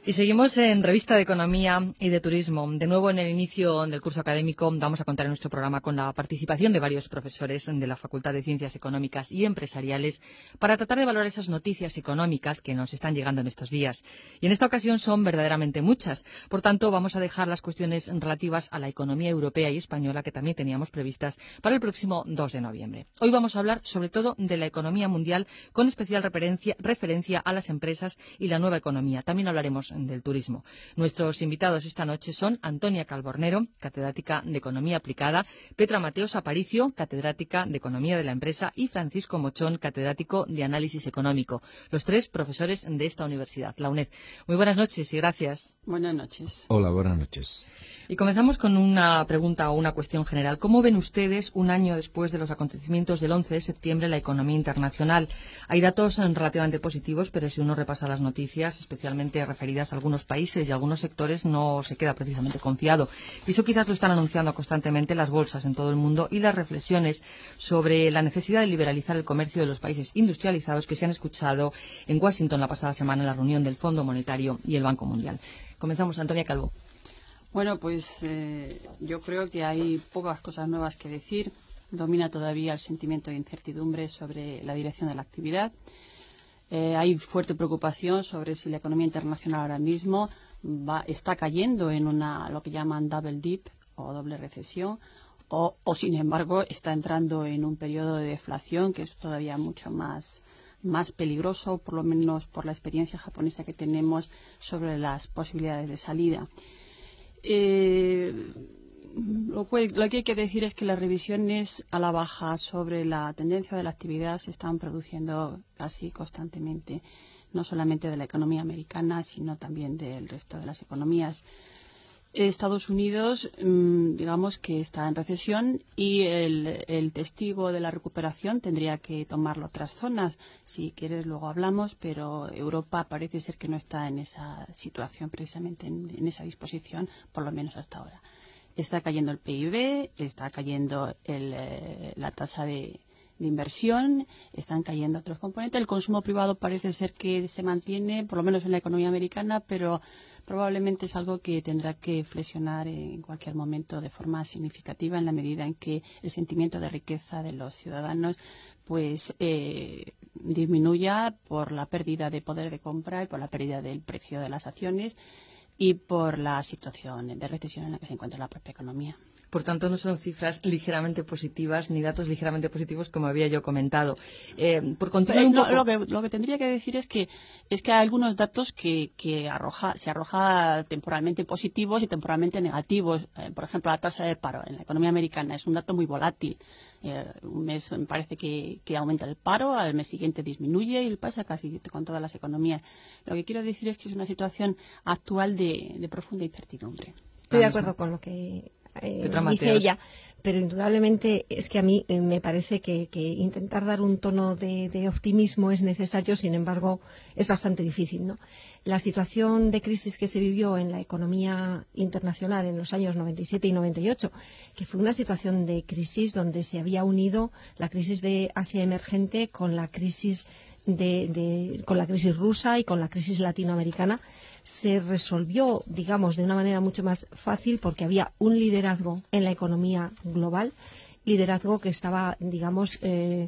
Y seguimos en Revista de Economía y de Turismo. De nuevo, en el inicio del curso académico, vamos a contar en nuestro programa con la participación de varios profesores de la Facultad de Ciencias Económicas y Empresariales para tratar de valorar esas noticias económicas que nos están llegando en estos días. Y en esta ocasión son verdaderamente muchas. Por tanto, vamos a dejar las cuestiones relativas a la economía europea y española, que también teníamos previstas para el próximo 2 de noviembre. Hoy vamos a hablar sobre todo de la economía mundial, con especial referencia a las empresas y la nueva economía. También hablaremos del turismo. Nuestros invitados esta noche son Antonia Calbornero, catedrática de Economía Aplicada, Petra Mateos Aparicio, catedrática de Economía de la Empresa, y Francisco Mochón, catedrático de Análisis Económico, los tres profesores de esta universidad, la UNED. Muy buenas noches y gracias. Buenas noches. Hola, buenas noches. Y comenzamos con una pregunta o una cuestión general. ¿Cómo ven ustedes, un año después de los acontecimientos del 11 de septiembre, la economía internacional? Hay datos relativamente positivos, pero si uno repasa las noticias, especialmente referidas a algunos países y a algunos sectores, no se queda precisamente confiado. Y eso quizás lo están anunciando constantemente las bolsas en todo el mundo y las reflexiones sobre la necesidad de liberalizar el comercio de los países industrializados que se han escuchado en Washington la pasada semana en la reunión del Fondo Monetario y el Banco Mundial. Comenzamos, Antonia Calvo. Bueno, pues yo creo que hay pocas cosas nuevas que decir. Domina todavía el sentimiento de incertidumbre sobre la dirección de la actividad. Hay fuerte preocupación sobre si la economía internacional ahora mismo está cayendo en lo que llaman double dip o doble recesión, o sin embargo está entrando en un periodo de deflación que es todavía mucho más peligroso, por lo menos por la experiencia japonesa que tenemos sobre las posibilidades de salida. Lo que hay que decir es que las revisiones a la baja sobre la tendencia de la actividad se están produciendo casi constantemente, no solamente de la economía americana, sino también del resto de las economías. Estados Unidos, digamos que está en recesión y el testigo de la recuperación tendría que tomarlo otras zonas. Si quieres, luego hablamos, pero Europa parece ser que no está en esa situación, precisamente en esa disposición, por lo menos hasta ahora. Está cayendo el PIB, está cayendo la tasa de inversión, están cayendo otros componentes. El consumo privado parece ser que se mantiene, por lo menos en la economía americana, pero probablemente es algo que tendrá que flexionar en cualquier momento de forma significativa en la medida en que el sentimiento de riqueza de los ciudadanos disminuya por la pérdida de poder de compra y por la pérdida del precio de las acciones y por la situación de recesión en la que se encuentra la propia economía. Por tanto, no son cifras ligeramente positivas ni datos ligeramente positivos, como había yo comentado. Por continuar un poco... Lo que tendría que decir es que hay algunos datos que se arroja temporalmente positivos y temporalmente negativos. Por ejemplo, la tasa de paro en la economía americana es un dato muy volátil. Un mes me parece que aumenta el paro, al mes siguiente disminuye y pasa casi con todas las economías. Lo que quiero decir es que es una situación actual de profunda incertidumbre. Estoy de acuerdo con lo que dice ella, pero indudablemente es que a mí me parece que intentar dar un tono de optimismo es necesario, sin embargo es bastante difícil, ¿no? La situación de crisis que se vivió en la economía internacional en los años 97 y 98, que fue una situación de crisis donde se había unido la crisis de Asia emergente con la crisis con la crisis rusa y con la crisis latinoamericana, se resolvió, digamos, de una manera mucho más fácil porque había un liderazgo en la economía global, liderazgo que estaba, digamos,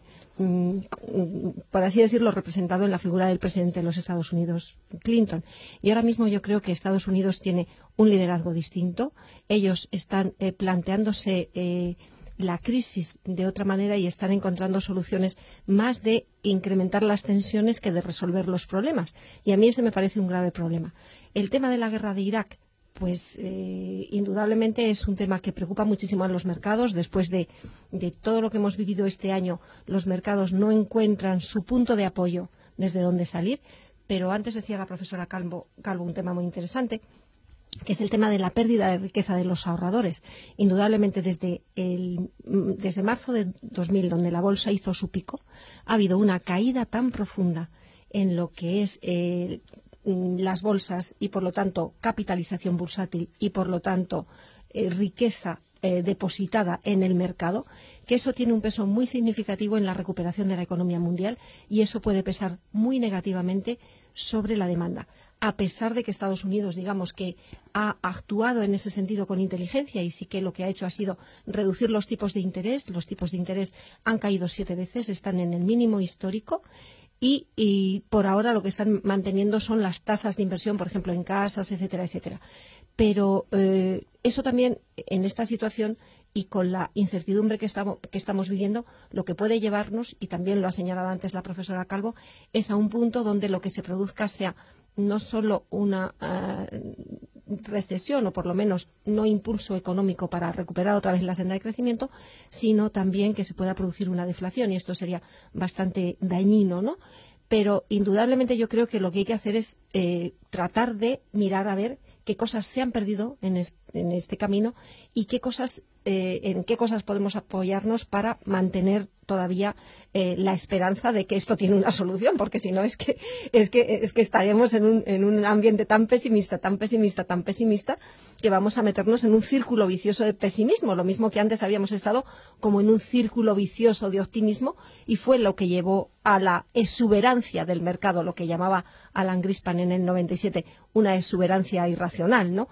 por así decirlo, representado en la figura del presidente de los Estados Unidos, Clinton. Y ahora mismo yo creo que Estados Unidos tiene un liderazgo distinto. Ellos están planteándose la crisis de otra manera y están encontrando soluciones más de incrementar las tensiones que de resolver los problemas. Y a mí ese me parece un grave problema. El tema de la guerra de Irak, pues indudablemente es un tema que preocupa muchísimo a los mercados. Después de todo lo que hemos vivido este año, los mercados no encuentran su punto de apoyo desde donde salir. Pero antes decía la profesora Calvo un tema muy interesante, que es el tema de la pérdida de riqueza de los ahorradores. Indudablemente desde marzo de 2000, donde la bolsa hizo su pico, ha habido una caída tan profunda en lo que es las bolsas y, por lo tanto, capitalización bursátil y, por lo tanto, riqueza depositada en el mercado, que eso tiene un peso muy significativo en la recuperación de la economía mundial y eso puede pesar muy negativamente sobre la demanda. a pesar de que Estados Unidos, digamos que ha actuado en ese sentido con inteligencia y sí que lo que ha hecho ha sido reducir los tipos de interés. Los tipos de interés han caído 7 veces, están en el mínimo histórico y por ahora lo que están manteniendo son las tasas de inversión, por ejemplo, en casas, etcétera, etcétera. Pero eso también, en esta situación y con la incertidumbre que estamos viviendo, lo que puede llevarnos, y también lo ha señalado antes la profesora Calvo, es a un punto donde lo que se produzca sea no solo una recesión, o por lo menos no impulso económico para recuperar otra vez la senda de crecimiento, sino también que se pueda producir una deflación, y esto sería bastante dañino, ¿no? Pero indudablemente yo creo que lo que hay que hacer es tratar de mirar a ver qué cosas se han perdido en este camino y en qué cosas podemos apoyarnos para mantener todavía la esperanza de que esto tiene una solución, porque si no es que estaremos en un ambiente tan pesimista, que vamos a meternos en un círculo vicioso de pesimismo, lo mismo que antes habíamos estado como en un círculo vicioso de optimismo, y fue lo que llevó a la exuberancia del mercado, lo que llamaba Alan Greenspan en el 97, una exuberancia irracional, ¿no?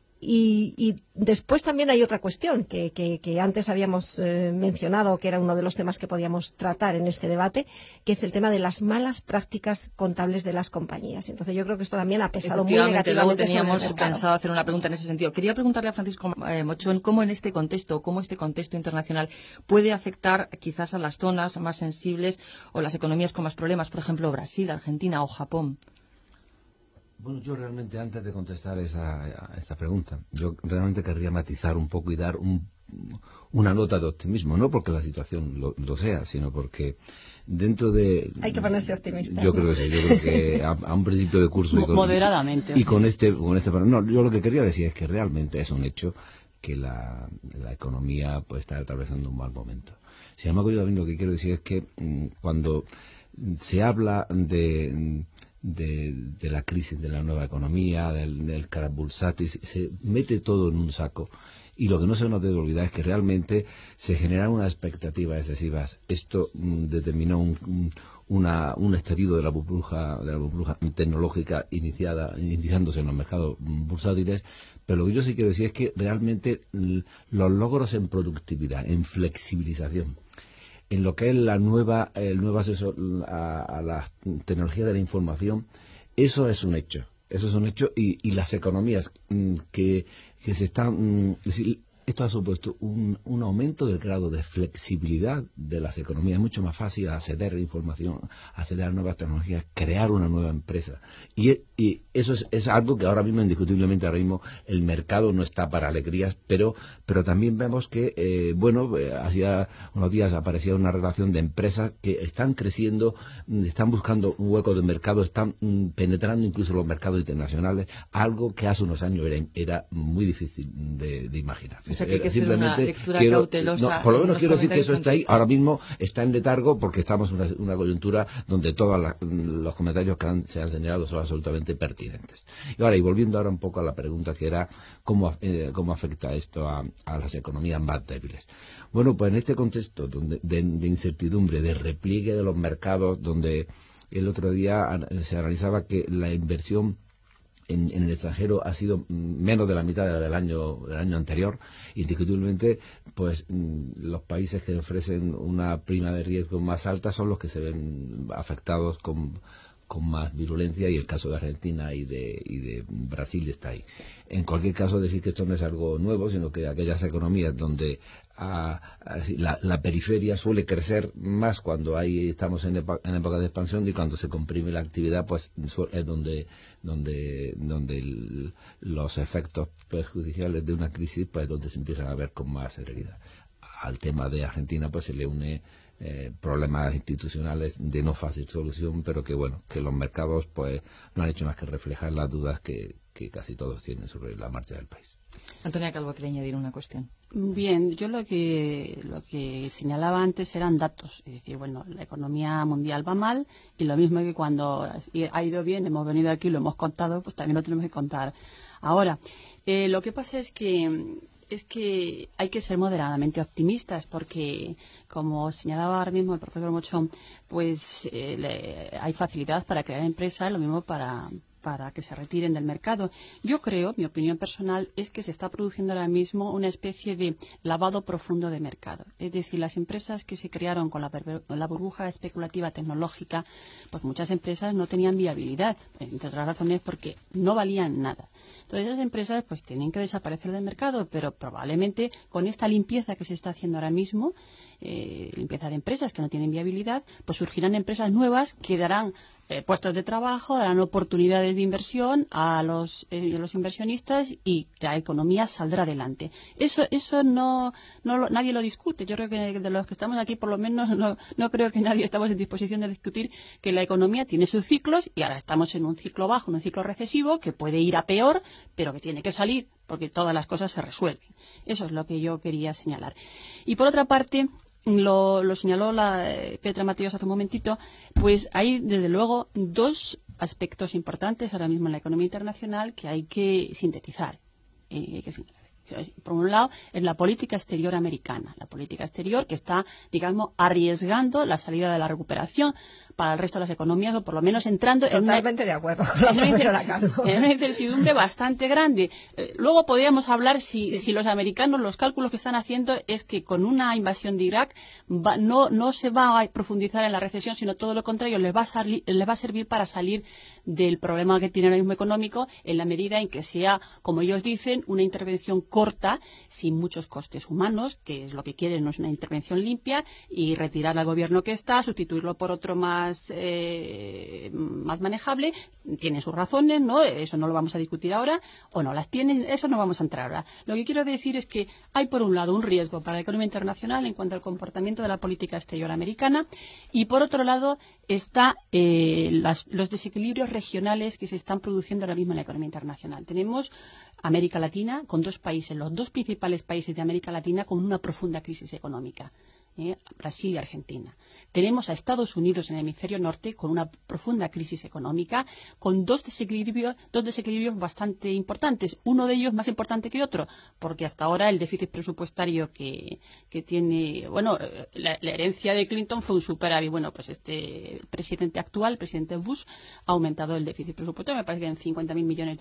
Y después también hay otra cuestión que antes habíamos mencionado, que era uno de los temas que podíamos tratar en este debate, que es el tema de las malas prácticas contables de las compañías. Entonces yo creo que esto también ha pesado muy negativamente. Luego teníamos pensado hacer una pregunta en ese sentido. Quería preguntarle a Francisco Mochón cómo este contexto internacional puede afectar quizás a las zonas más sensibles o las economías con más problemas, por ejemplo Brasil, Argentina o Japón. Bueno, yo realmente, antes de contestar esta pregunta, yo realmente querría matizar un poco y dar una nota de optimismo, no porque la situación lo sea, sino porque dentro de... Hay que ponerse optimista. Yo creo que sí, yo creo que a un principio de curso... Moderadamente. Y con este... No, yo lo que quería decir es que realmente es un hecho que la economía puede estar atravesando un mal momento. Sin embargo, yo también lo que quiero decir es que cuando se habla de la crisis de la nueva economía, del Karabulsatis, se mete todo en un saco, y lo que no se nos debe olvidar es que realmente se generaron unas expectativas excesivas. Esto determinó un estallido de la burbuja tecnológica iniciándose en los mercados bursátiles. Pero lo que yo sí quiero decir es que realmente los logros en productividad, en flexibilización, en lo que es el nuevo acceso a la tecnología de la información, eso es un hecho. Eso es un hecho, y las economías que se están... Esto ha supuesto un aumento del grado de flexibilidad de las economías. Es mucho más fácil acceder a la información, acceder a nuevas tecnologías, crear una nueva empresa. Y eso es algo que ahora mismo, indiscutiblemente, el mercado no está para alegrías, pero también vemos que, hacía unos días aparecía una relación de empresas que están creciendo, están buscando un hueco de mercado, están penetrando incluso los mercados internacionales, algo que hace unos años era muy difícil de imaginar. O sea, que hay que hacer una lectura cautelosa. Por lo menos quiero decir que eso está ahí. Ahora mismo está en letargo porque estamos en una coyuntura donde todos los comentarios que se han señalado son absolutamente pertinentes. Y volviendo ahora un poco a la pregunta, que era cómo afecta esto a las economías más débiles. Bueno, pues en este contexto de incertidumbre, de repliegue de los mercados, donde el otro día se analizaba que la inversión en el extranjero ha sido menos de la mitad del año anterior, indiscutiblemente, pues los países que ofrecen una prima de riesgo más alta son los que se ven afectados con más virulencia, y el caso de Argentina y de Brasil está ahí. En cualquier caso, decir que esto no es algo nuevo, sino que aquellas economías donde la periferia suele crecer más cuando estamos en época de expansión, y cuando se comprime la actividad, pues es donde los efectos perjudiciales de una crisis, pues donde se empiezan a ver con más severidad. Al tema de Argentina pues se le une problemas institucionales de no fácil solución, pero que los mercados pues no han hecho más que reflejar las dudas que casi todos tienen sobre la marcha del país. Antonia Calvo quiere añadir una cuestión. Bien, yo lo que señalaba antes eran datos, es decir, la economía mundial va mal, y lo mismo que cuando ha ido bien, hemos venido aquí y lo hemos contado, pues también lo tenemos que contar ahora. Lo que pasa es que hay que ser moderadamente optimistas, porque, como señalaba ahora mismo el profesor Mochón, pues hay facilidad para crear empresas, lo mismo para para que se retiren del mercado. Yo creo, mi opinión personal, es que se está produciendo ahora mismo una especie de lavado profundo de mercado. Es decir, las empresas que se crearon con la burbuja especulativa tecnológica, pues muchas empresas no tenían viabilidad, entre otras razones porque no valían nada. Entonces esas empresas pues tienen que desaparecer del mercado, pero probablemente con esta limpieza que se está haciendo ahora mismo, limpieza de empresas que no tienen viabilidad, pues surgirán empresas nuevas que darán puestos de trabajo, darán oportunidades de inversión a los inversionistas y la economía saldrá adelante. Eso nadie lo discute. Yo creo que de los que estamos aquí, por lo menos, no creo que nadie estamos en disposición de discutir que la economía tiene sus ciclos y ahora estamos en un ciclo bajo, en un ciclo recesivo que puede ir a peor, pero que tiene que salir porque todas las cosas se resuelven. Eso es lo que yo quería señalar. Y por otra parte, lo señaló Petra Mateos hace un momentito, pues hay desde luego dos aspectos importantes ahora mismo en la economía internacional que hay que sintetizar. Por un lado, es la política exterior americana, la política exterior que está, digamos, arriesgando la salida de la recuperación para el resto de las economías, o por lo menos entrando Totalmente de acuerdo con la profesora Calvo. En una incertidumbre bastante grande. Luego podríamos hablar si los americanos, los cálculos que están haciendo es que con una invasión de Irak no se va a profundizar en la recesión, sino todo lo contrario, les va a servir para salir del problema que tiene ahora mismo económico en la medida en que sea, como ellos dicen, una intervención corta, sin muchos costes humanos, que es lo que quieren, no es una intervención limpia, y retirar al gobierno que está, sustituirlo por otro más manejable. Tiene sus razones, ¿no? Eso no lo vamos a discutir ahora, o no las tienen, eso no vamos a entrar ahora. Lo que quiero decir es que hay, por un lado, un riesgo para la economía internacional en cuanto al comportamiento de la política exterior americana, y por otro lado está los desequilibrios regionales que se están produciendo ahora mismo en la economía internacional. Tenemos América Latina con dos países, los dos principales países de América Latina con una profunda crisis económica. Brasil y Argentina. Tenemos a Estados Unidos en el hemisferio norte con una profunda crisis económica, con dos desequilibrios bastante importantes. Uno de ellos más importante que otro, porque hasta ahora el déficit presupuestario que tiene, la herencia de Clinton fue un superávit. Bueno, pues este presidente actual, el presidente Bush, ha aumentado el déficit presupuestario, me parece que en $50.000 millones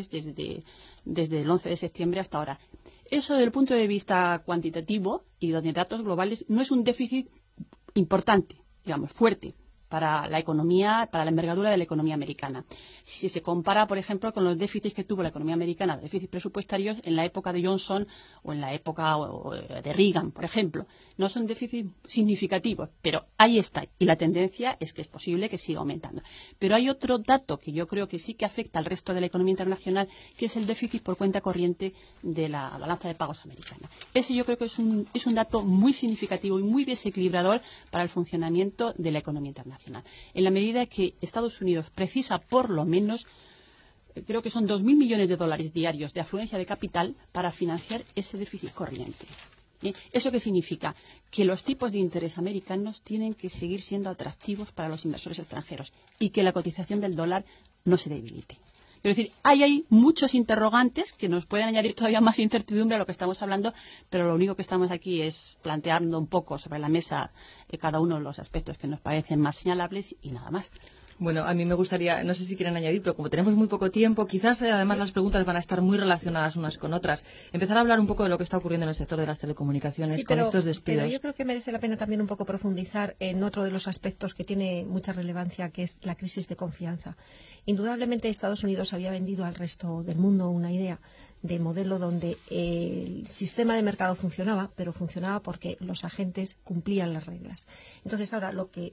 desde el 11 de septiembre hasta ahora. Eso, desde el punto de vista cuantitativo y de datos globales, no es un déficit importante, digamos, fuerte para la economía, para la envergadura de la economía americana. Si se compara, por ejemplo, con los déficits que tuvo la economía americana, déficits presupuestarios en la época de Johnson o en la época de Reagan, por ejemplo, no son déficits significativos, pero ahí está. Y la tendencia es que es posible que siga aumentando. Pero hay otro dato que yo creo que sí que afecta al resto de la economía internacional, que es el déficit por cuenta corriente de la balanza de pagos americana. Ese yo creo que es un dato muy significativo y muy desequilibrador para el funcionamiento de la economía internacional. En la medida que Estados Unidos precisa por lo menos, creo que son $2.000 millones diarios de afluencia de capital para financiar ese déficit corriente. ¿Eso qué significa? Que los tipos de interés americanos tienen que seguir siendo atractivos para los inversores extranjeros y que la cotización del dólar no se debilite. Es decir, hay muchos interrogantes que nos pueden añadir todavía más incertidumbre a lo que estamos hablando, pero lo único que estamos aquí es planteando un poco sobre la mesa cada uno de los aspectos que nos parecen más señalables y nada más. Bueno, a mí me gustaría, no sé si quieren añadir, pero como tenemos muy poco tiempo, quizás además las preguntas van a estar muy relacionadas unas con otras. Empezar a hablar un poco de lo que está ocurriendo en el sector de las telecomunicaciones con estos despidos. Pero yo creo que merece la pena también un poco profundizar en otro de los aspectos que tiene mucha relevancia, que es la crisis de confianza. Indudablemente Estados Unidos había vendido al resto del mundo una idea de modelo donde el sistema de mercado funcionaba, pero funcionaba porque los agentes cumplían las reglas. Entonces ahora lo que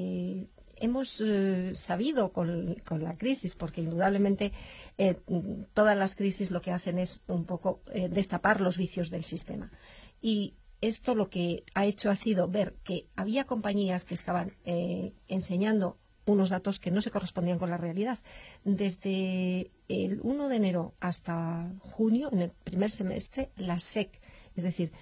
hemos sabido con la crisis, porque indudablemente todas las crisis lo que hacen es un poco destapar los vicios del sistema. Y esto lo que ha hecho ha sido ver que había compañías que estaban enseñando unos datos que no se correspondían con la realidad. Desde el 1 de enero hasta junio, en el primer semestre, la SEC, es decir,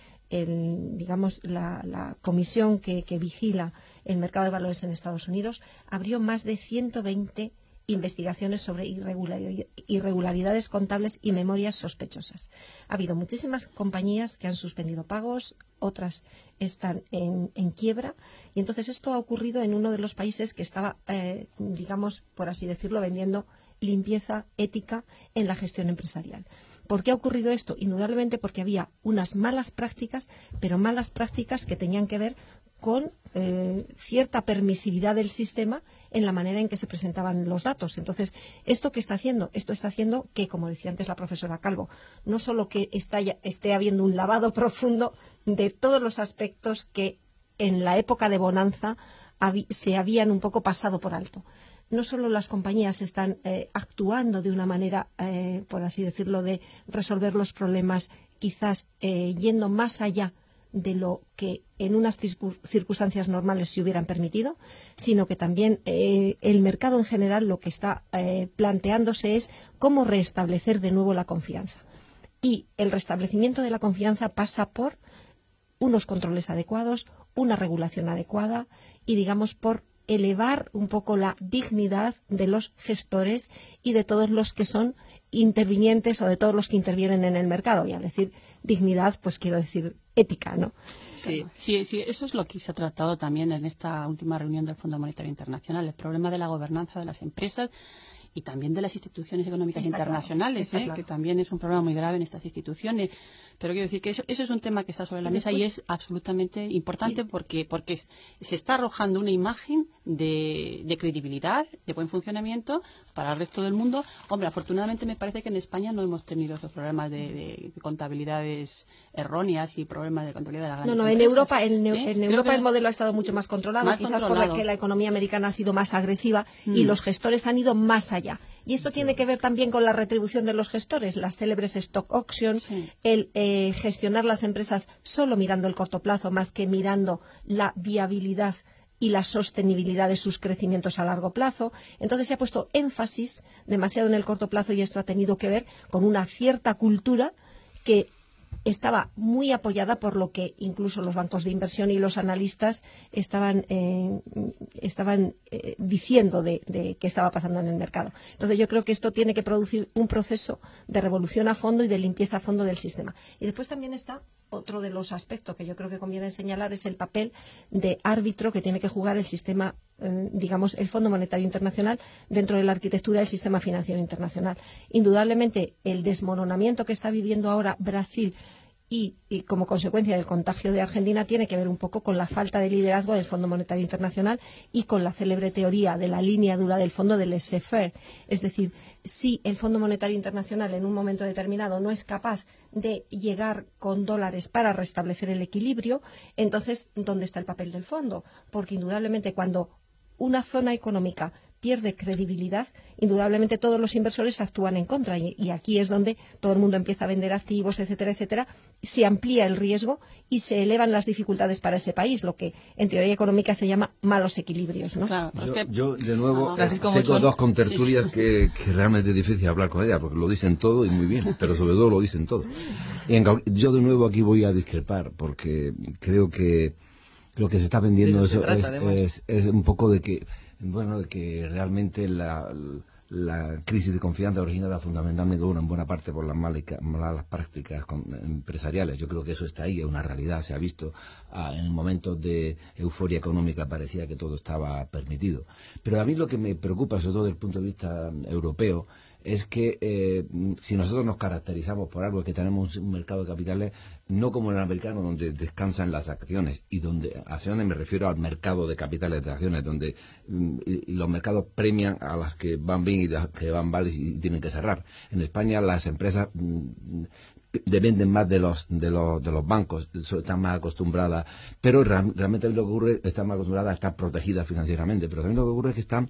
la comisión que vigila el mercado de valores en Estados Unidos, abrió más de 120 investigaciones sobre irregularidades contables y memorias sospechosas. Ha habido muchísimas compañías que han suspendido pagos, otras están en quiebra, y entonces esto ha ocurrido en uno de los países que estaba, digamos, por así decirlo, vendiendo limpieza ética en la gestión empresarial. ¿Por qué ha ocurrido esto? Indudablemente porque había unas malas prácticas, pero malas prácticas que tenían que ver con cierta permisividad del sistema en la manera en que se presentaban los datos. Entonces, ¿esto qué está haciendo? Esto está haciendo que, como decía antes la profesora Calvo, no solo que esté habiendo un lavado profundo de todos los aspectos que en la época de bonanza se habían un poco pasado por alto. No solo las compañías están actuando de una manera, por así decirlo, de resolver los problemas, quizás yendo más allá de lo que en unas circunstancias normales se hubieran permitido, sino que también el mercado en general lo que está planteándose es cómo restablecer de nuevo la confianza. Y el restablecimiento de la confianza pasa por unos controles adecuados, una regulación adecuada y, digamos, por elevar un poco la dignidad de los gestores y de todos los que son intervinientes o de todos los que intervienen en el mercado. Y al decir dignidad, pues quiero decir ética, ¿no? Sí, eso es lo que se ha tratado también en esta última reunión del Fondo Monetario Internacional, el problema de la gobernanza de las empresas y también de las instituciones económicas internacionales, claro. Que también es un problema muy grave en estas instituciones. Pero quiero decir que eso es un tema que está sobre la mesa y es absolutamente importante porque se está arrojando una imagen de credibilidad, de buen funcionamiento para el resto del mundo. Hombre, afortunadamente me parece que en España no hemos tenido esos problemas de contabilidades erróneas y problemas de contabilidad de las grandes empresas. En Europa el modelo ha estado mucho más controlado, quizás porque la economía americana ha sido más agresiva y los gestores han ido más allá. Y esto tiene que ver también con la retribución de los gestores, las célebres stock auction, el gestionar las empresas solo mirando el corto plazo más que mirando la viabilidad y la sostenibilidad de sus crecimientos a largo plazo. Entonces se ha puesto énfasis demasiado en el corto plazo y esto ha tenido que ver con una cierta cultura que estaba muy apoyada por lo que incluso los bancos de inversión y los analistas estaban diciendo de qué estaba pasando en el mercado. Entonces yo creo que esto tiene que producir un proceso de revolución a fondo y de limpieza a fondo del sistema. Y después también está otro de los aspectos que yo creo que conviene señalar, es el papel de árbitro que tiene que jugar el sistema, digamos, el Fondo Monetario Internacional dentro de la arquitectura del sistema financiero internacional. Indudablemente el desmoronamiento que está viviendo ahora Brasil y como consecuencia del contagio de Argentina tiene que ver un poco con la falta de liderazgo del Fondo Monetario Internacional y con la célebre teoría de la línea dura del fondo del laissez-faire. Es decir, si el Fondo Monetario Internacional en un momento determinado no es capaz de llegar con dólares para restablecer el equilibrio, entonces, ¿dónde está el papel del fondo? Porque indudablemente cuando una zona económica pierde credibilidad, indudablemente todos los inversores actúan en contra y aquí es donde todo el mundo empieza a vender activos, etcétera, etcétera, se amplía el riesgo y se elevan las dificultades para ese país, lo que en teoría económica se llama malos equilibrios, ¿no? Claro, yo de nuevo tengo dos contertulias que realmente es difícil hablar con ellas porque lo dicen todo y muy bien, pero sobre todo lo dicen todo. Yo de nuevo aquí voy a discrepar porque creo que lo que se está vendiendo es un poco de que realmente la crisis de confianza originada fundamentalmente en buena parte por las malas prácticas empresariales. Yo creo que eso está ahí, es una realidad, se ha visto. En momentos de euforia económica parecía que todo estaba permitido. Pero a mí lo que me preocupa, sobre todo desde el punto de vista europeo, es que si nosotros nos caracterizamos por algo, es que tenemos un mercado de capitales no como el americano, donde descansan las acciones, y donde acciones me refiero al mercado de capitales de acciones, donde y los mercados premian a las que van bien y las que van mal y tienen que cerrar. En España las empresas dependen más de los bancos, están más acostumbradas, pero realmente lo que ocurre, están más acostumbradas a estar protegidas financieramente, pero también lo que ocurre es que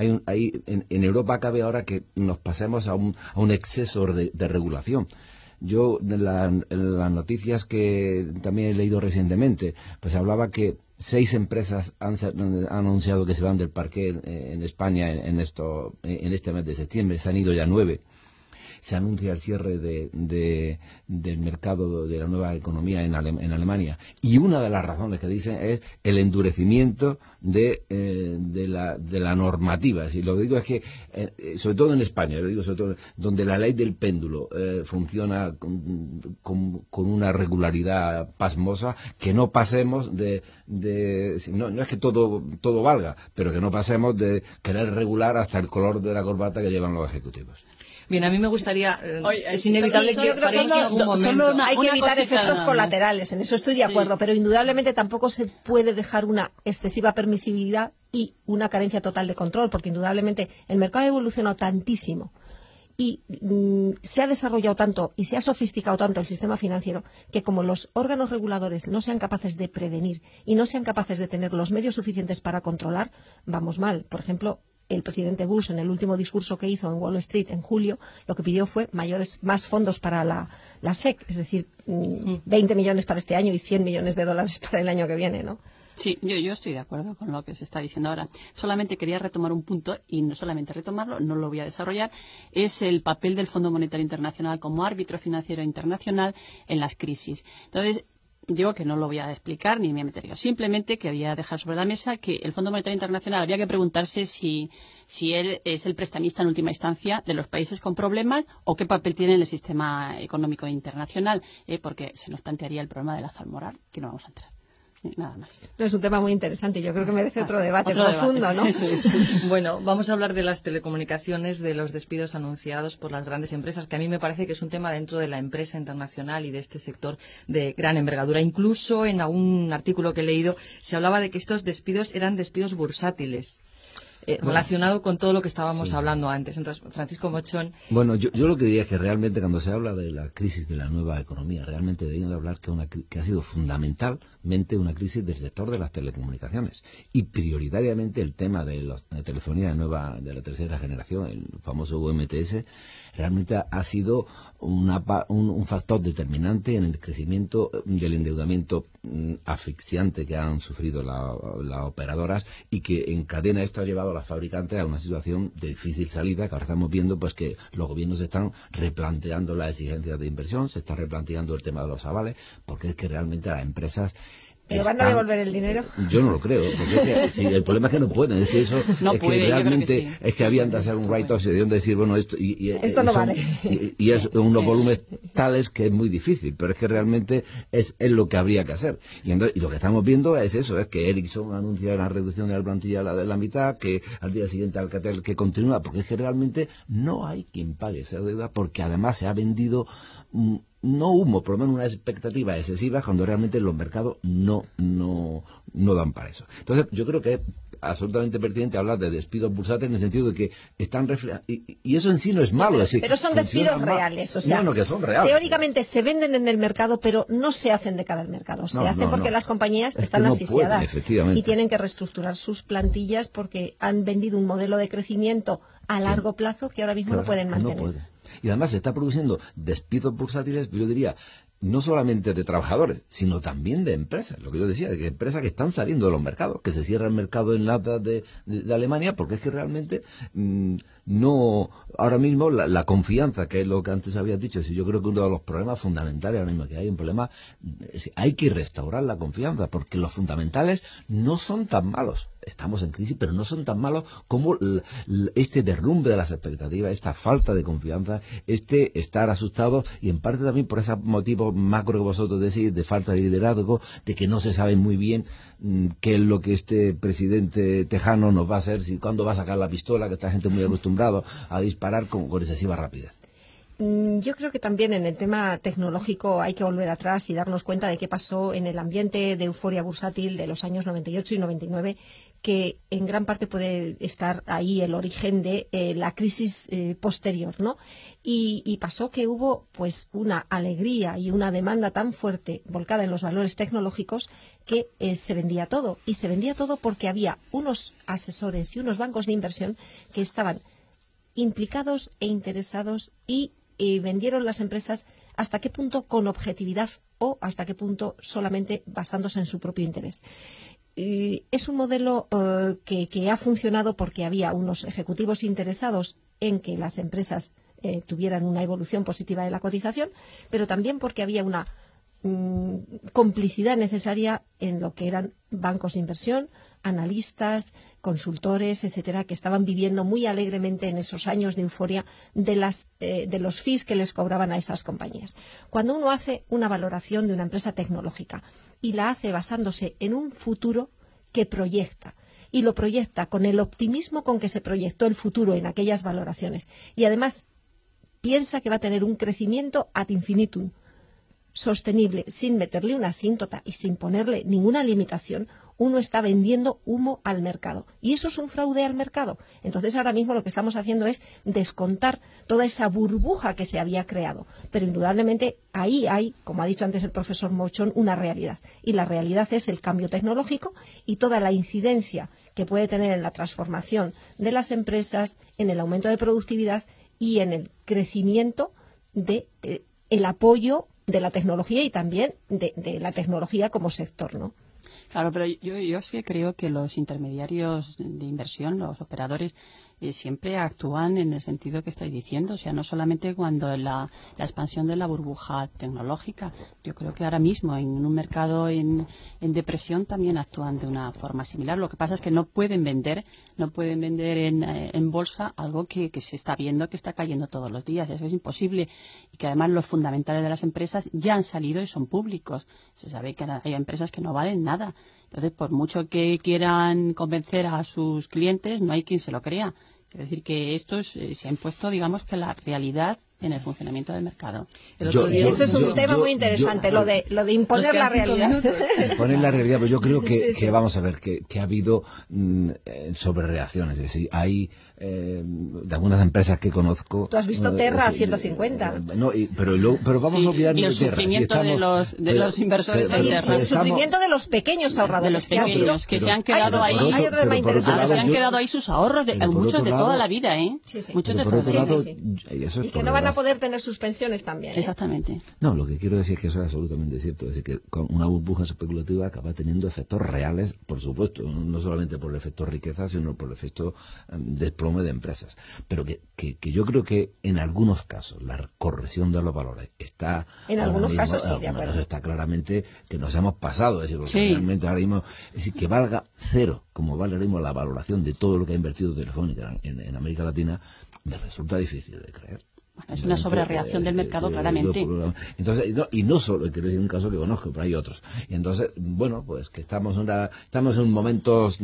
en Europa cabe ahora que nos pasemos a un exceso de regulación. Yo, en las noticias que también he leído recientemente, pues hablaba que 6 empresas han anunciado que se van del parqué en España en este mes de septiembre, se han ido ya 9. se anuncia el cierre del mercado de la nueva economía en Alemania, y una de las razones que dicen es el endurecimiento de la normativa. Es decir, lo que digo es que, sobre todo en España, lo digo sobre todo, donde la ley del péndulo funciona con una regularidad pasmosa, que no pasemos no es que todo valga, pero que no pasemos de querer regular hasta el color de la corbata que llevan los ejecutivos. Bien, a mí me gustaría, es inevitable que paremos en algún momento. Hay que evitar efectos colaterales, en eso estoy de acuerdo, pero indudablemente tampoco se puede dejar una excesiva permisividad y una carencia total de control, porque indudablemente el mercado ha evolucionado tantísimo y se ha desarrollado tanto y se ha sofisticado tanto el sistema financiero, que como los órganos reguladores no sean capaces de prevenir y no sean capaces de tener los medios suficientes para controlar, vamos mal. Por ejemplo, el presidente Bush, en el último discurso que hizo en Wall Street en julio, lo que pidió fue más fondos para la SEC, es decir, 20 millones para este año y 100 millones de dólares para el año que viene, ¿no? Sí, yo estoy de acuerdo con lo que se está diciendo ahora. Solamente quería retomar un punto, y no solamente retomarlo, no lo voy a desarrollar, es el papel del Fondo Monetario Internacional como árbitro financiero internacional en las crisis. Entonces, digo que no lo voy a explicar ni me meteré. Simplemente quería dejar sobre la mesa que el Fondo Monetario Internacional habría que preguntarse si él es el prestamista en última instancia de los países con problemas o qué papel tiene en el sistema económico internacional, porque se nos plantearía el problema de la moral, que no vamos a entrar. Nada más. No, es un tema muy interesante. Yo creo que merece otro debate profundo, ¿no? Bueno, vamos a hablar de las telecomunicaciones, de los despidos anunciados por las grandes empresas, que a mí me parece que es un tema dentro de la empresa internacional y de este sector de gran envergadura. Incluso en algún artículo que he leído se hablaba de que estos despidos eran despidos bursátiles. Relacionado con todo lo que estábamos hablando antes. Entonces, Francisco Mochón. Bueno, yo lo que diría es que realmente cuando se habla de la crisis de la nueva economía, realmente deberíamos de hablar que ha sido fundamentalmente una crisis del sector de las telecomunicaciones, y prioritariamente el tema de la telefonía de la tercera generación, el famoso UMTS, realmente ha sido un factor determinante en el crecimiento del endeudamiento asfixiante que han sufrido las operadoras, y que encadena esto ha llevado a los fabricantes a una situación de difícil salida, que ahora estamos viendo pues que los gobiernos están replanteando las exigencias de inversión, se está replanteando el tema de los avales, porque es que realmente las empresas ¿Pero van a devolver el dinero? Yo no lo creo, porque es que, el problema es que no pueden, es que eso no es puede, que realmente que es que habían de hacer un write-off y debían de decir, bueno, esto no vale. Y es unos volúmenes tales que es muy difícil, pero es que realmente es lo que habría que hacer. Y lo que estamos viendo es eso, es que Ericsson anuncia la reducción de la plantilla de la mitad, que al día siguiente Alcatel que continúa, porque es que realmente no hay quien pague esa deuda, porque además se ha vendido no humo, por lo menos unas expectativas excesivas, cuando realmente los mercados no dan para eso. Entonces, yo creo que es absolutamente pertinente hablar de despidos bursátiles en el sentido de que están reflejados, y eso en sí no es malo. Pero, es decir, pero son despidos reales, o sea, que son reales. Teóricamente se venden en el mercado, pero no se hacen de cara al mercado, se hacen porque las compañías están asfixiadas y tienen que reestructurar sus plantillas porque han vendido un modelo de crecimiento a largo plazo que ahora mismo no pueden mantener. Y además se está produciendo despidos bursátiles, yo diría, no solamente de trabajadores, sino también de empresas. Lo que yo decía, de empresas que están saliendo de los mercados, que se cierra el mercado en lata de Alemania, porque es que realmente ahora mismo la confianza, que es lo que antes habías dicho, yo creo que uno de los problemas fundamentales ahora mismo que hay, un problema, hay que restaurar la confianza, porque los fundamentales no son tan malos. Estamos en crisis, pero no son tan malos como este derrumbe de las expectativas, esta falta de confianza, estar asustados, y en parte también por ese motivo macro que vosotros decís, de falta de liderazgo, de que no se sabe muy bien qué es lo que este presidente tejano nos va a hacer, cuándo va a sacar la pistola, que esta gente muy acostumbrado a disparar con excesiva rapidez. Yo creo que también en el tema tecnológico hay que volver atrás y darnos cuenta de qué pasó en el ambiente de euforia bursátil de los años 98 y 99, que en gran parte puede estar ahí el origen de la crisis posterior, ¿no? Y pasó que hubo pues una alegría y una demanda tan fuerte volcada en los valores tecnológicos que se vendía todo. Y se vendía todo porque había unos asesores y unos bancos de inversión que estaban implicados e interesados y vendieron las empresas hasta qué punto con objetividad o hasta qué punto solamente basándose en su propio interés. Es un modelo que ha funcionado porque había unos ejecutivos interesados en que las empresas tuvieran una evolución positiva de la cotización, pero también porque había una complicidad necesaria en lo que eran bancos de inversión, analistas, consultores, etcétera, que estaban viviendo muy alegremente en esos años de euforia de los fees que les cobraban a esas compañías. Cuando uno hace una valoración de una empresa tecnológica y la hace basándose en un futuro que proyecta, y lo proyecta con el optimismo con que se proyectó el futuro en aquellas valoraciones, y además piensa que va a tener un crecimiento ad infinitum, sostenible, sin meterle una asíntota y sin ponerle ninguna limitación, uno está vendiendo humo al mercado. Y eso es un fraude al mercado. Entonces, ahora mismo lo que estamos haciendo es descontar toda esa burbuja que se había creado. Pero indudablemente ahí hay, como ha dicho antes el profesor Mochón, una realidad. Y la realidad es el cambio tecnológico y toda la incidencia que puede tener en la transformación de las empresas, en el aumento de productividad y en el crecimiento de el apoyo de la tecnología y también de la tecnología como sector, ¿no? Claro, pero yo sí creo que los intermediarios de inversión, los operadores, siempre actúan en el sentido que estáis diciendo. O sea, no solamente cuando la expansión de la burbuja tecnológica. Yo creo que ahora mismo en un mercado en depresión también actúan de una forma similar. Lo que pasa es que no pueden vender en bolsa algo que se está viendo que está cayendo todos los días. Eso es imposible. Y que además los fundamentales de las empresas ya han salido y son públicos. Se sabe que hay empresas que no valen nada. Entonces, por mucho que quieran convencer a sus clientes, no hay quien se lo crea. Es decir, que esto se ha impuesto, digamos, que la realidad en el funcionamiento del mercado. Eso es un tema muy interesante, lo de imponer la realidad. Imponer la realidad, pero yo creo que vamos a ver, que ha habido sobrereacciones. Es decir, hay de algunas empresas que conozco... Tú has visto Terra a 150. Pero vamos a olvidar de Terra. Y el sufrimiento de los inversores en Terra. El sufrimiento de los pequeños ahorradores. De los pequeños, que se han quedado ahí. Hay otro tema interesante. Se han quedado ahí sus ahorros, muchos de toda la vida, ¿eh? Muchos de toda la vida. Y que no van a poder tener sus pensiones también. Exactamente. No, lo que quiero decir es que eso es absolutamente cierto. Es decir, que con una burbuja especulativa acaba teniendo efectos reales, por supuesto, no solamente por el efecto riqueza, sino por el efecto desplome de empresas. Pero que yo creo que en algunos casos la corrección de los valores está... En algunos casos sí, de acuerdo. Está claramente que nos hemos pasado. Es decir, porque realmente ahora mismo, es decir, que valga cero, como vale ahora mismo la valoración de todo lo que ha invertido Telefónica en América Latina, me resulta difícil de creer. Bueno, es una sobrereacción del mercado, claramente. Entonces, no solo, quiero decir un caso que conozco, pero hay otros. Y entonces, bueno, pues que estamos en momentos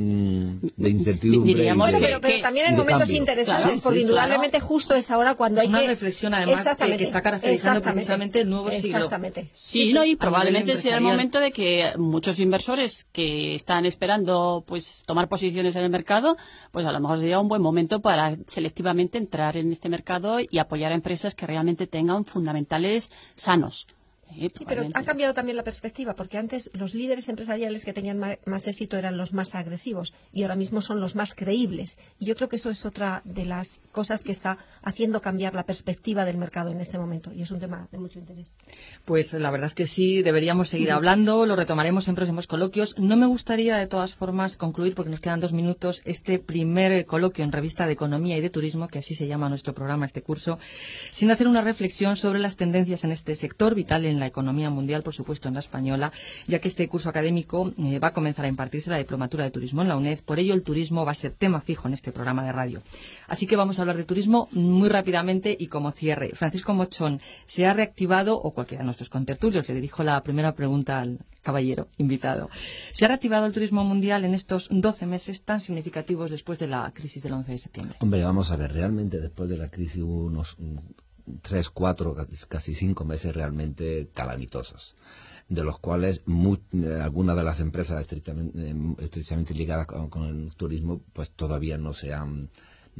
de incertidumbre. Pero también en momentos cambio. Interesantes, claro, porque indudablemente justo es ahora cuando hay una reflexión, además, que está caracterizando precisamente el nuevo siglo. Exactamente. Sí, y probablemente sea el momento de que muchos inversores que están esperando pues tomar posiciones en el mercado, pues a lo mejor sería un buen momento para selectivamente entrar en este mercado y apoyar a empresas que realmente tengan fundamentales sanos. Sí, pero ha cambiado también la perspectiva, porque antes los líderes empresariales que tenían más éxito eran los más agresivos y ahora mismo son los más creíbles. Y yo creo que eso es otra de las cosas que está haciendo cambiar la perspectiva del mercado en este momento y es un tema de mucho interés. Pues la verdad es que sí, deberíamos seguir hablando, lo retomaremos en próximos coloquios. No me gustaría de todas formas concluir, porque nos quedan 2 minutos, este primer coloquio en Revista de Economía y de Turismo, que así se llama nuestro programa, este curso, sin hacer una reflexión sobre las tendencias en este sector vital en la economía mundial, por supuesto en la española, ya que este curso académico va a comenzar a impartirse la Diplomatura de Turismo en la UNED. Por ello, el turismo va a ser tema fijo en este programa de radio. Así que vamos a hablar de turismo muy rápidamente y como cierre. Francisco Mochón, ¿se ha reactivado, o cualquiera de nuestros contertulios, le dirijo la primera pregunta al caballero invitado, ¿se ha reactivado el turismo mundial en estos 12 meses tan significativos después de la crisis del 11 de septiembre? Hombre, vamos a ver, realmente después de la crisis hubo unos 3, 4, casi 5 meses realmente calamitosos, de los cuales algunas de las empresas estrictamente ligadas con el turismo pues todavía no se han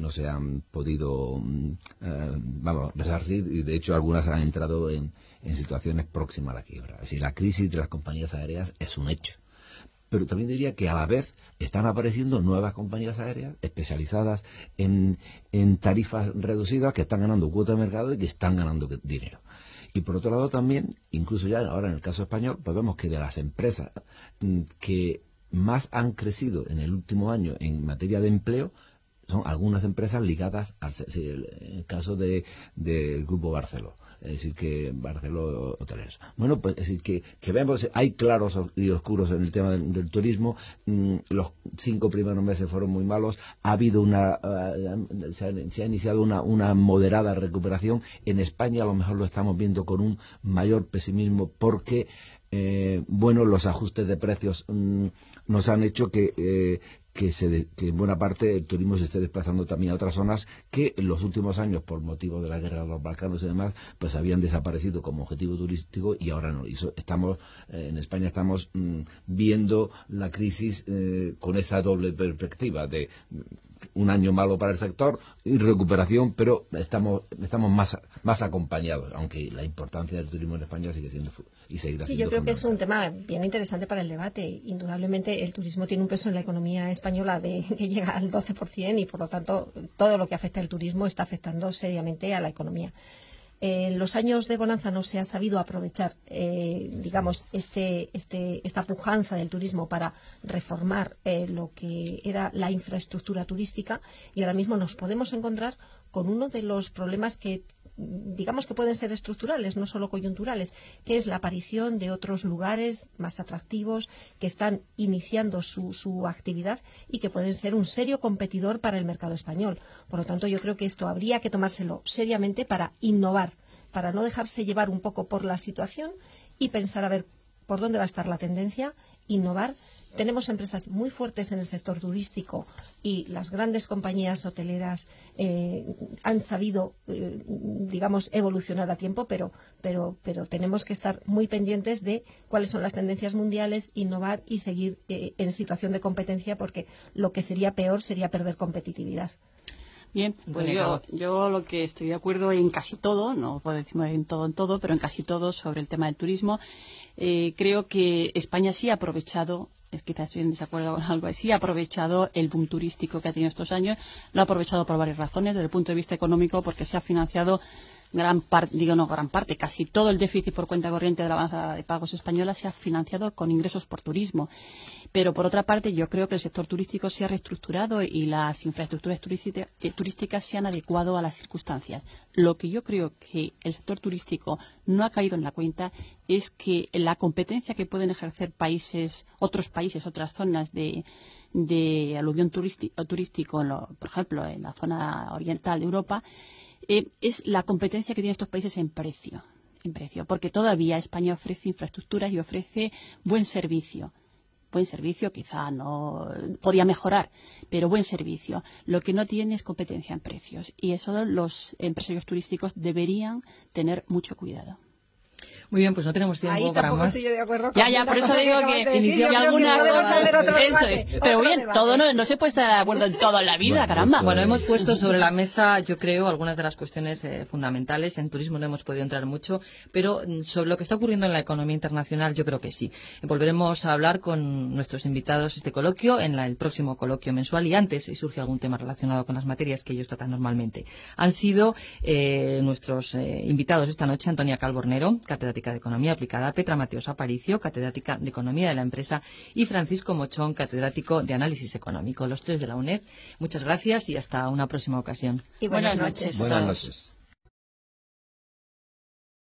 podido resarcir, y de hecho algunas han entrado en situaciones próximas a la quiebra. Es decir, la crisis de las compañías aéreas es un hecho. Pero también diría que a la vez están apareciendo nuevas compañías aéreas especializadas en tarifas reducidas que están ganando cuota de mercado y que están ganando dinero. Y por otro lado también, incluso ya ahora en el caso español, pues vemos que de las empresas que más han crecido en el último año en materia de empleo, son algunas empresas ligadas al el caso del Grupo Barceló. Es decir, que Barceló Hoteleros. Bueno, pues es decir, que vemos, hay claros y oscuros en el tema del turismo. Los 5 primeros meses fueron muy malos. Ha habido se ha iniciado una moderada recuperación. En España a lo mejor lo estamos viendo con un mayor pesimismo porque los ajustes de precios nos han hecho que en buena parte el turismo se esté desplazando también a otras zonas que en los últimos años, por motivo de la guerra de los Balcanos y demás, pues habían desaparecido como objetivo turístico y ahora no. En España estamos viendo la crisis con esa doble perspectiva de un año malo para el sector y recuperación, pero estamos más acompañados, aunque la importancia del turismo en España sigue siendo y seguirá siendo. Sí, yo creo que es un tema bien interesante para el debate. Indudablemente el turismo tiene un peso en la economía española que llega al 12% y por lo tanto todo lo que afecta al turismo está afectando seriamente a la economía. En los años de bonanza no se ha sabido aprovechar, esta pujanza del turismo para reformar lo que era la infraestructura turística y ahora mismo nos podemos encontrar con uno de los problemas que pueden ser estructurales, no solo coyunturales, que es la aparición de otros lugares más atractivos que están iniciando su actividad y que pueden ser un serio competidor para el mercado español. Por lo tanto, yo creo que esto habría que tomárselo seriamente para innovar, para no dejarse llevar un poco por la situación y pensar a ver por dónde va a estar la tendencia, innovar. Tenemos empresas muy fuertes en el sector turístico y las grandes compañías hoteleras han sabido, evolucionar a tiempo, pero tenemos que estar muy pendientes de cuáles son las tendencias mundiales, innovar y seguir en situación de competencia, porque lo que sería peor sería perder competitividad. Bien, pues yo lo que estoy de acuerdo en casi todo, no puedo decir en todo, pero en casi todo sobre el tema del turismo. Creo que España sí ha aprovechado, quizás estoy en desacuerdo con algo, sí ha aprovechado el boom turístico que ha tenido estos años. Lo ha aprovechado por varias razones. Desde el punto de vista económico, porque se ha financiado casi todo el déficit por cuenta corriente de la balanza de pagos española se ha financiado con ingresos por turismo. Pero por otra parte, yo creo que el sector turístico se ha reestructurado y las infraestructuras turísticas se han adecuado a las circunstancias. Lo que yo creo que el sector turístico no ha caído en la cuenta es que la competencia que pueden ejercer otras zonas de aluvión turístico, por ejemplo, en la zona oriental de Europa, es la competencia que tienen estos países en precio, porque todavía España ofrece infraestructuras y ofrece buen servicio, quizá no podía mejorar, pero buen servicio. Lo que no tiene es competencia en precios y eso los empresarios turísticos deberían tener mucho cuidado. Muy bien, pues no tenemos tiempo para más. Estoy yo de acuerdo ya, por eso digo que inició alguna. Eso es. Pero bien, no se puede estar de acuerdo en todo en la vida, caramba. Bueno, hemos puesto sobre la mesa, yo creo, algunas de las cuestiones fundamentales. En turismo no hemos podido entrar mucho, pero sobre lo que está ocurriendo en la economía internacional, yo creo que sí. Volveremos a hablar con nuestros invitados este coloquio, en el próximo coloquio mensual, y antes, si surge algún tema relacionado con las materias que ellos tratan normalmente. Han sido nuestros invitados esta noche: Antonia Calbornero, catedrática de Economía Aplicada; Petra Mateos Aparicio, catedrática de Economía de la Empresa; y Francisco Mochón, catedrático de Análisis Económico. Los tres de la UNED. Muchas gracias y hasta una próxima ocasión. Y buenas noches. Buenas noches.